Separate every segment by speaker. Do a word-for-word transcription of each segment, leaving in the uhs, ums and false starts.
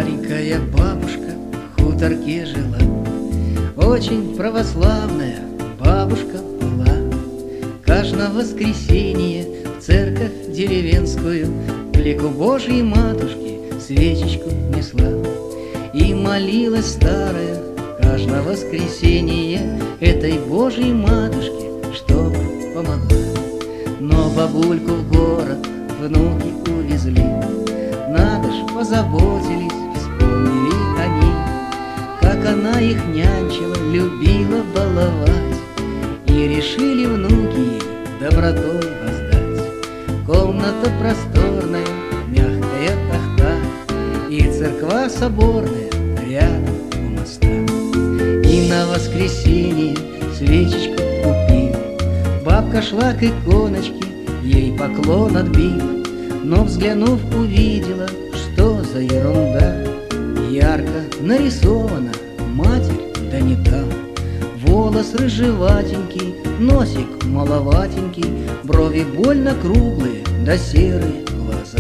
Speaker 1: Старенькая бабушка в хуторке жила, очень православная бабушка была. Каждое воскресенье в церковь деревенскую к лику Божьей матушки свечечку несла. И молилась старая каждое воскресенье этой Божьей матушке, чтобы помогла. Но бабульку в город внуки увезли, надо ж, позаботились, вспомнили они, как она их нянчила, любила баловать. И решили внуки ей добротой воздать. Комната просторная, мягкая тахта, и церква соборная рядом у моста. И на воскресенье свечечку купили, бабка шла к иконочке, ей поклон отбила. Но, взглянув, увидела, что за ерунда. Ярко нарисована Матерь, да не там. Волос рыжеватенький, носик маловатенький, брови больно круглые, да серые глаза.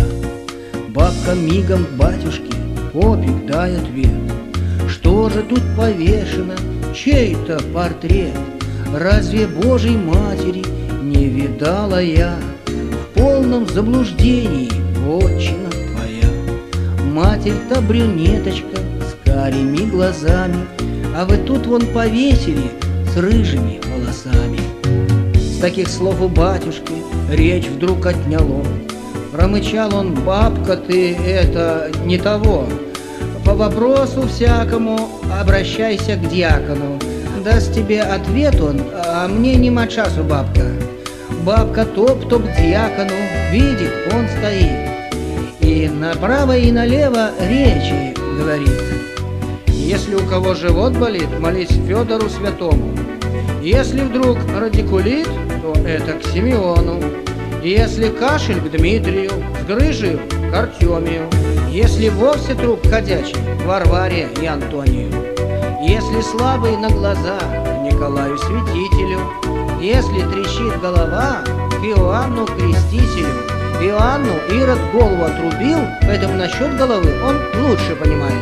Speaker 1: Бабка мигом к батюшке, попик дай ответ. Что же тут повешено, чей-то портрет? Разве Божьей Матери не видала я? В полном заблуждении вотчина твоя. Матерь-то брюнеточка с карими глазами, а вы тут вон повесили с рыжими волосами. С таких слов у батюшки речь вдруг отняло. Промычал он: бабка, ты это не того. По вопросу всякому обращайся к дьякону. Даст тебе ответ он, а мне не мочасу, бабка. Бабка топ-топ к дьякону, видит, он стоит, и направо и налево речи говорит. Если у кого живот болит, молись Федору Святому. Если вдруг радикулит, то это к Симеону. Если кашель, к Дмитрию, с грыжей к Артемию. Если вовсе труп ходячий, к Варваре и Антонию. Если слабый на глаза, к Николаю Святителю. Если трещит голова, к Иоанну Крестителю. Иоанну Ирод голову отрубил, поэтому насчет головы он лучше понимает.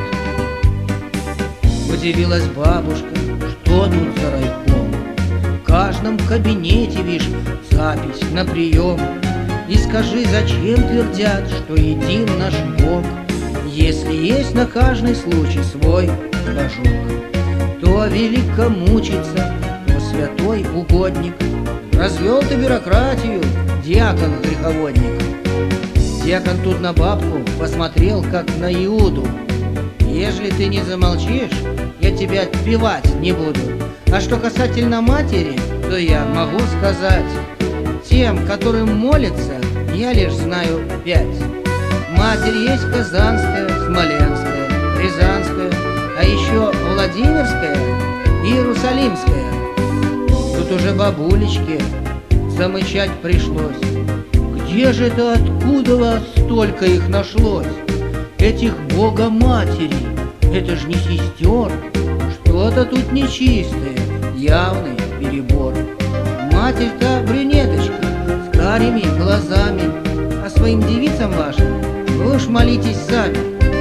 Speaker 1: Удивилась бабушка, что тут за райком? В каждом кабинете, вишь, запись на прием. И скажи, зачем твердят, что един наш Бог, если есть на каждый случай свой божок? То великомучиться, то святой угодник. Развел ты бюрократию, дьякон-греховодник. Дьякон тут на бабку посмотрел, как на Иуду. Ежели ты не замолчишь, я тебя отпевать не буду. А что касательно матери, то я могу сказать: тем, которым молится, я лишь знаю пять. Матерь есть Казанская, Смоленская, Рязанская, а еще Владимирская и Иерусалимская. Тут уже бабулечке замычать пришлось. Где же это, откуда вас столько их нашлось? Этих бога-матерей, это ж не сестер. Что-то тут нечистое, явный перебор. Матерь-то брюнеточка с карими глазами, а своим девицам вашим вы уж молитесь сами.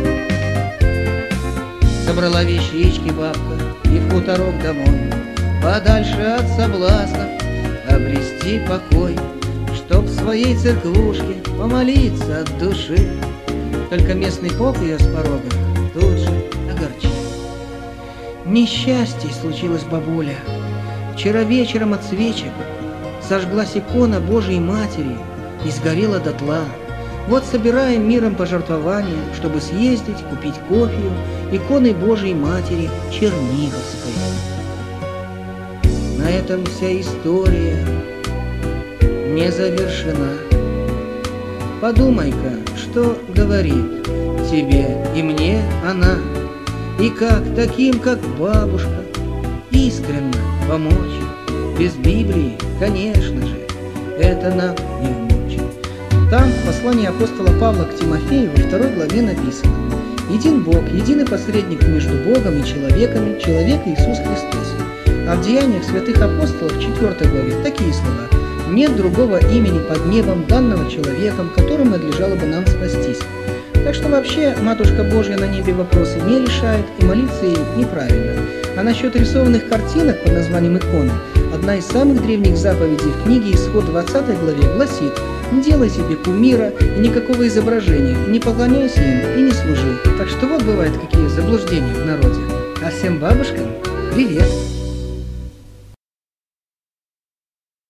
Speaker 1: Собрала вещички бабка и в хуторок домой, подальше от соблазнов обрести покой, чтоб в своей церквушке помолиться от души. Только местный поп ее с порога тут же огорчил. Несчастье случилось, бабуля. Вчера вечером от свечек сожглась икона Божьей Матери и сгорела дотла. Вот собираем миром пожертвования, чтобы съездить, купить копию иконы Божьей Матери Черниговской. На этом вся история не завершена. Подумай-ка, что говорит тебе и мне она, и как таким, как бабушка, искренне помочь. Без Библии, конечно же, это нам не вмочь. Там в послании апостола Павла к Тимофею во второй главе написано: «Един Бог, единый посредник между Богом и человеками, человек Иисус Христос». А в Деяниях святых апостолов в четвёртой главе такие слова: «Нет другого имени под небом, данного человеком, которым надлежало бы нам спастись». Так что вообще Матушка Божья на небе вопросы не решает, и молиться ей неправильно. А насчет рисованных картинок под названием иконы, одна из самых древних заповедей в книге Исход двадцатой главе гласит: «Не делай себе кумира и никакого изображения, не поклоняйся им и не служи». Так что вот бывают какие заблуждения в народе. А всем бабушкам привет!